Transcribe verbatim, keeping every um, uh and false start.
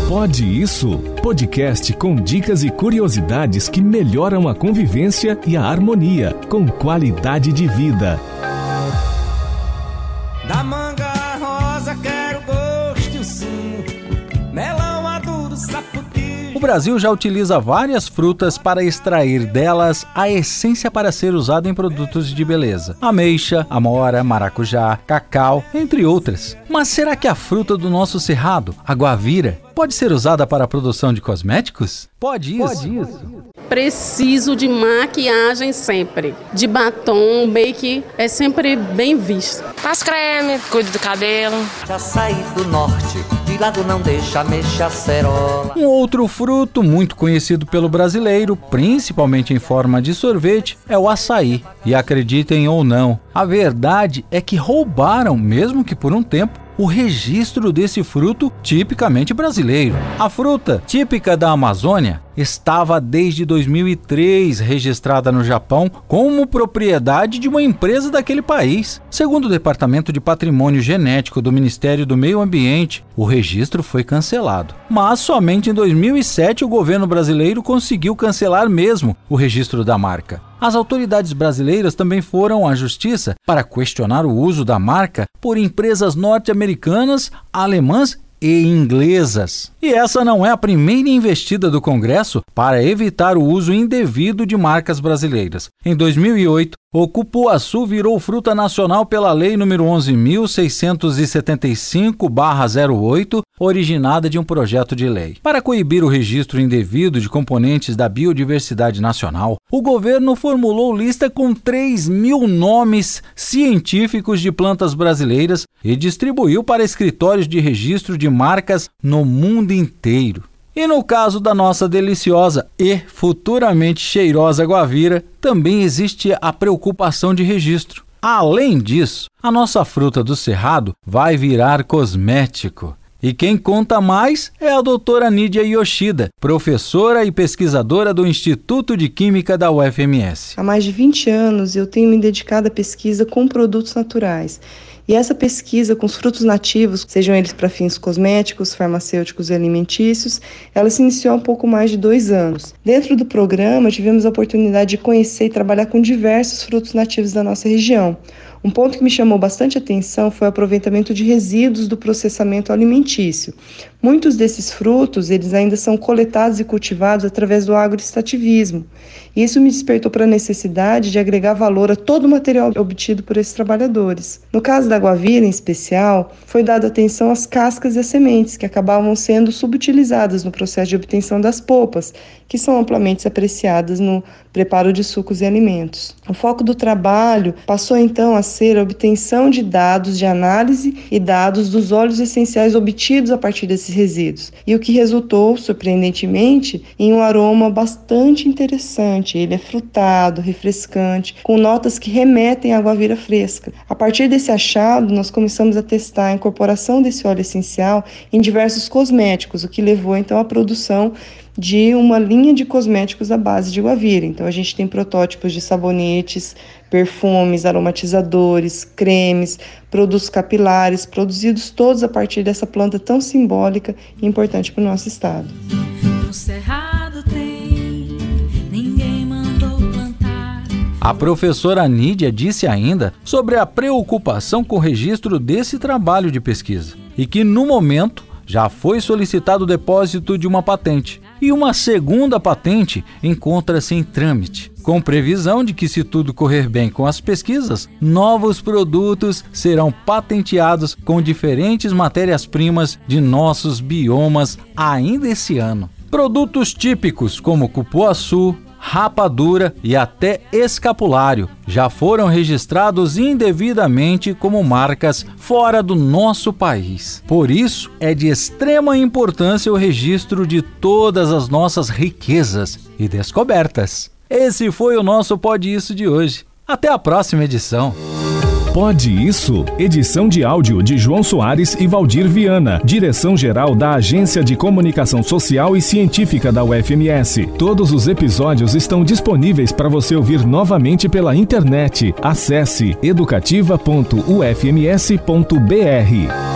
Pode Isso? Podcast com dicas e curiosidades que melhoram a convivência e a harmonia, com qualidade de vida. Da manga rosa quero gosto sim, melão maduro, saputi. O Brasil já utiliza várias frutas para extrair delas a essência para ser usada em produtos de beleza. Ameixa, amora, maracujá, cacau, entre outras. Mas será que a fruta do nosso cerrado, a guavira, pode ser usada para a produção de cosméticos? Pode isso. Pode isso. Preciso de maquiagem sempre. De batom, make é sempre bem visto. Faz creme, cuido do cabelo. Já saí do norte, de lado não deixa, mexa acerola. Um outro fruto muito conhecido pelo brasileiro, principalmente em forma de sorvete, é o açaí. E acreditem ou não, a verdade é que roubaram, mesmo que por um tempo, o registro desse fruto tipicamente brasileiro. A fruta, típica da Amazônia, estava desde dois mil e três registrada no Japão como propriedade de uma empresa daquele país. Segundo o Departamento de Patrimônio Genético do Ministério do Meio Ambiente, o registro foi cancelado. Mas somente em dois mil e sete o governo brasileiro conseguiu cancelar mesmo o registro da marca. As autoridades brasileiras também foram à justiça para questionar o uso da marca por empresas norte-americanas, alemãs e inglesas. E essa não é a primeira investida do Congresso para evitar o uso indevido de marcas brasileiras. Em dois mil e oito, o cupuaçu virou fruta nacional pela Lei número onze mil seiscentos e setenta e cinco barra zero oito, originada de um projeto de lei. Para coibir o registro indevido de componentes da biodiversidade nacional, o governo formulou lista com três mil nomes científicos de plantas brasileiras e distribuiu para escritórios de registro de marcas no mundo inteiro. E no caso da nossa deliciosa e futuramente cheirosa guavira, também existe a preocupação de registro. Além disso, a nossa fruta do cerrado vai virar cosmético. E quem conta mais é a doutora Nídia Yoshida, professora e pesquisadora do Instituto de Química da U F M S. Há mais de vinte anos eu tenho me dedicado à pesquisa com produtos naturais. E essa pesquisa com os frutos nativos, sejam eles para fins cosméticos, farmacêuticos e alimentícios, ela se iniciou há um pouco mais de dois anos. Dentro do programa, tivemos a oportunidade de conhecer e trabalhar com diversos frutos nativos da nossa região. Um ponto que me chamou bastante atenção foi o aproveitamento de resíduos do processamento alimentício. Muitos desses frutos, eles ainda são coletados e cultivados através do agroextrativismo. Isso me despertou para a necessidade de agregar valor a todo o material obtido por esses trabalhadores. No caso da guavira, em especial, foi dada atenção às cascas e às sementes, que acabavam sendo subutilizadas no processo de obtenção das polpas, que são amplamente apreciadas no preparo de sucos e alimentos. O foco do trabalho passou então a ser a obtenção de dados de análise e dados dos óleos essenciais obtidos a partir desses resíduos, e o que resultou, surpreendentemente, em um aroma bastante interessante. Ele é frutado, refrescante, com notas que remetem à guavira fresca. A partir desse achado, nós começamos a testar a incorporação desse óleo essencial em diversos cosméticos, o que levou então à produção de uma linha de cosméticos à base de guavira. Então a gente tem protótipos de sabonetes, perfumes, aromatizadores, cremes, produtos capilares, produzidos todos a partir dessa planta tão simbólica e importante para o nosso estado. No cerrado tem, ninguém mandou plantar. A professora Nídia disse ainda sobre a preocupação com o registro desse trabalho de pesquisa e que, no momento, já foi solicitado o depósito de uma patente. E uma segunda patente encontra-se em trâmite, com previsão de que, se tudo correr bem com as pesquisas, novos produtos serão patenteados com diferentes matérias-primas de nossos biomas ainda esse ano. Produtos típicos como cupuaçu, rapadura e até escapulário já foram registrados indevidamente como marcas fora do nosso país. Por isso, é de extrema importância o registro de todas as nossas riquezas e descobertas. Esse foi o nosso Pode Isso de hoje. Até a próxima edição. Pode Isso, edição de áudio de João Soares e Valdir Viana, direção-geral da Agência de Comunicação Social e Científica da U F M S. Todos os episódios estão disponíveis para você ouvir novamente pela internet. Acesse educativa ponto u f m s ponto b r.